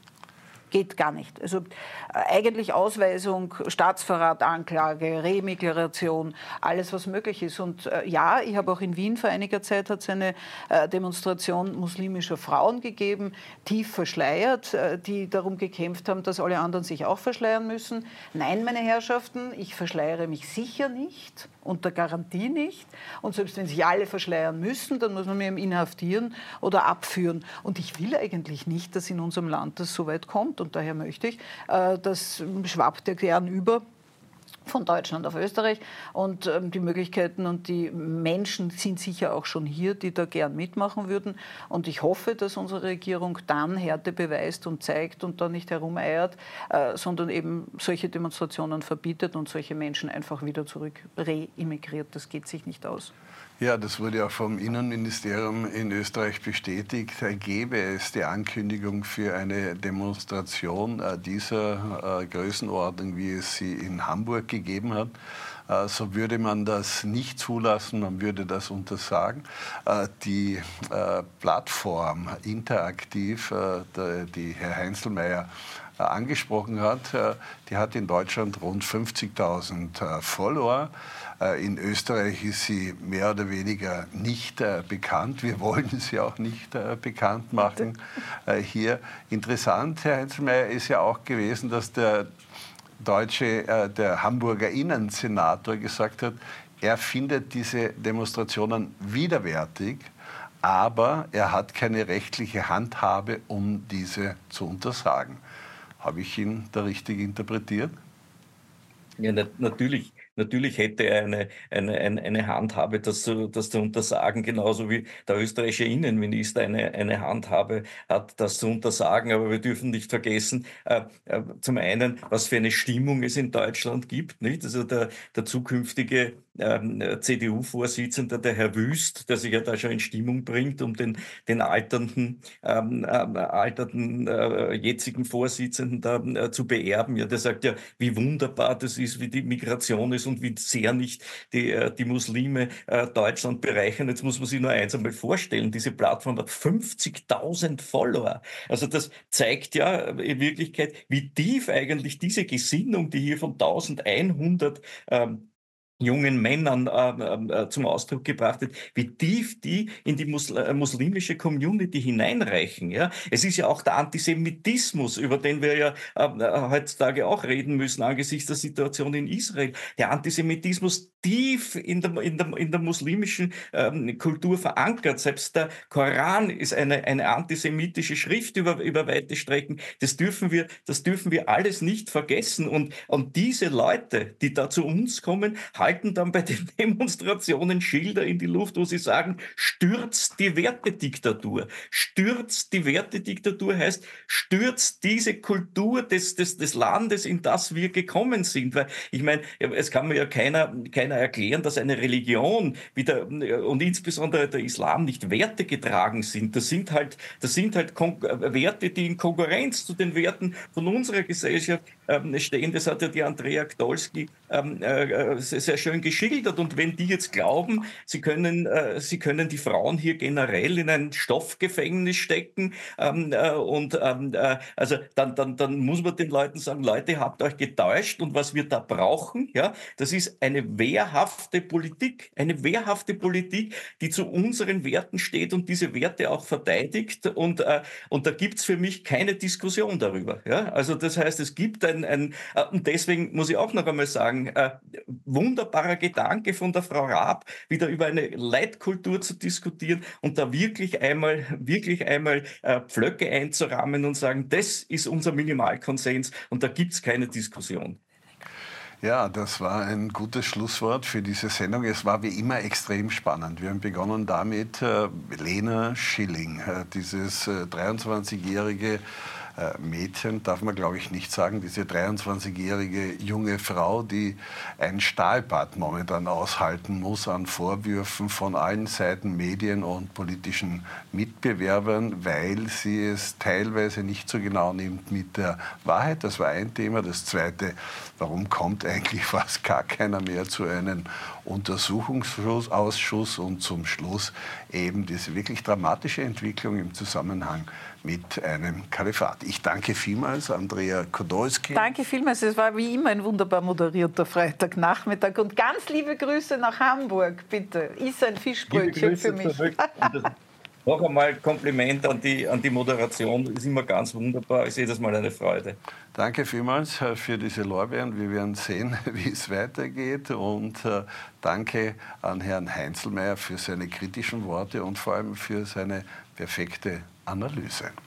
Geht gar nicht. Also äh, eigentlich Ausweisung, Staatsverrat, Anklage, Remigration, alles, was möglich ist. Und äh, ja, ich habe auch in Wien vor einiger Zeit hat es eine äh, Demonstration muslimischer Frauen gegeben, tief verschleiert, äh, die darum gekämpft haben, dass alle anderen sich auch verschleiern müssen. Nein, meine Herrschaften, ich verschleiere mich sicher nicht, unter Garantie nicht. Und selbst wenn sich alle verschleiern müssen, dann muss man mich inhaftieren oder abführen. Und ich will eigentlich nicht, dass in unserem Land das so weit kommt. Und daher möchte ich, äh, das schwappt ja gern über von Deutschland auf Österreich. Und ähm, die Möglichkeiten und die Menschen sind sicher auch schon hier, die da gern mitmachen würden. Und ich hoffe, dass unsere Regierung dann Härte beweist und zeigt und da nicht herumeiert, äh, sondern eben solche Demonstrationen verbietet und solche Menschen einfach wieder zurück reimmigriert. Das geht sich nicht aus. Ja, das wurde auch vom Innenministerium in Österreich bestätigt. Da gäbe es die Ankündigung für eine Demonstration äh, dieser äh, Größenordnung, wie es sie in Hamburg gegeben hat. Äh, so würde man das nicht zulassen, man würde das untersagen. Äh, die äh, Plattform Interaktiv, äh, die, die Herr Heinzelmeier äh, angesprochen hat, äh, die hat in Deutschland rund fünfzigtausend äh, Follower. In Österreich ist sie mehr oder weniger nicht äh, bekannt. Wir wollen sie auch nicht äh, bekannt machen. Äh, hier interessant, Herr Heinzelmeier, ist ja auch gewesen, dass der deutsche, äh, der Hamburger Innensenator gesagt hat, er findet diese Demonstrationen widerwärtig, aber er hat keine rechtliche Handhabe, um diese zu untersagen. Habe ich ihn da richtig interpretiert? Ja, na, natürlich. Natürlich hätte er eine, eine, eine, eine Handhabe, das zu, das zu untersagen, genauso wie der österreichische Innenminister eine, eine Handhabe hat, das zu untersagen. Aber wir dürfen nicht vergessen, äh, äh, zum einen, was für eine Stimmung es in Deutschland gibt. Nicht? Also der, der zukünftige ähm, C D U-Vorsitzende, der Herr Wüst, der sich ja da schon in Stimmung bringt, um den, den alternden, ähm, äh, alternden äh, jetzigen Vorsitzenden da äh, zu beerben. Ja, der sagt ja, wie wunderbar das ist, wie die Migration ist und wie sehr nicht die, äh, die Muslime äh, Deutschland bereichern. Jetzt muss man sich nur eins einmal vorstellen, diese Plattform hat fünfzigtausend Follower. Also das zeigt ja in Wirklichkeit, wie tief eigentlich diese Gesinnung, die hier von eintausendeinhundert ähm, jungen Männern äh, äh, zum Ausdruck gebracht wird, wie tief die in die Musl äh, muslimische Community hineinreichen. Ja? Es ist ja auch der Antisemitismus, über den wir ja äh, heutzutage auch reden müssen angesichts der Situation in Israel. Der Antisemitismus tief in der, in der, in der muslimischen ähm, Kultur verankert. Selbst der Koran ist eine, eine antisemitische Schrift über, über weite Strecken. Das dürfen wir, das dürfen wir alles nicht vergessen. Und, und diese Leute, die da zu uns kommen, halten dann bei den Demonstrationen Schilder in die Luft, wo sie sagen, stürzt die Wertediktatur. Stürzt die Wertediktatur heißt, stürzt diese Kultur des, des, des Landes, in das wir gekommen sind. Weil ich meine, es kann mir ja keiner, keiner erklären, dass eine Religion wie der, und insbesondere der Islam nicht Werte getragen sind. Das sind halt, das sind halt Kon Werte, die in Konkurrenz zu den Werten von unserer Gesellschaft ähm, stehen. Das hat ja die Andrea Gdolski ähm, äh, sehr schön geschildert. Und wenn die jetzt glauben, sie können, äh, sie können die Frauen hier generell in ein Stoffgefängnis stecken, ähm, äh, und ähm, äh, also dann, dann, dann muss man den Leuten sagen, Leute, ihr habt euch getäuscht und was wir da brauchen, ja, das ist eine wehrhafte Politik, eine wehrhafte Politik, die zu unseren Werten steht und diese Werte auch verteidigt. Und, äh, und da gibt's für mich keine Diskussion darüber. Ja? Also das heißt, es gibt ein, ein äh, und deswegen muss ich auch noch einmal sagen, äh, wunderbarer Gedanke von der Frau Raab, wieder über eine Leitkultur zu diskutieren und da wirklich einmal, wirklich einmal äh, Pflöcke einzurahmen und sagen, das ist unser Minimalkonsens und da gibt's keine Diskussion. Ja, das war ein gutes Schlusswort für diese Sendung. Es war wie immer extrem spannend. Wir haben begonnen damit, äh, Lena Schilling, äh, dieses äh, dreiundzwanzigjährige äh, Mädchen, darf man glaube ich nicht sagen, diese dreiundzwanzigjährige junge Frau, die ein Stahlbad momentan aushalten muss an Vorwürfen von allen Seiten, Medien und politischen Mitbewerbern, weil sie es teilweise nicht so genau nimmt mit der Wahrheit. Das war ein Thema. Das zweite, warum kommt eigentlich fast gar keiner mehr zu einem Untersuchungsausschuss, und zum Schluss eben diese wirklich dramatische Entwicklung im Zusammenhang mit einem Kalifat. Ich danke vielmals, Andrea Kodolski. Danke vielmals. Es war wie immer ein wunderbar moderierter Freitagnachmittag. Und ganz liebe Grüße nach Hamburg, bitte. Iss ein Fischbrötchen für mich. Noch einmal Kompliment an die, an die Moderation. Ist immer ganz wunderbar. Ist jedes Mal eine Freude. Danke vielmals für diese Lorbeeren. Wir werden sehen, wie es weitergeht. Und äh, danke an Herrn Heinzelmeier für seine kritischen Worte und vor allem für seine perfekte Analyse.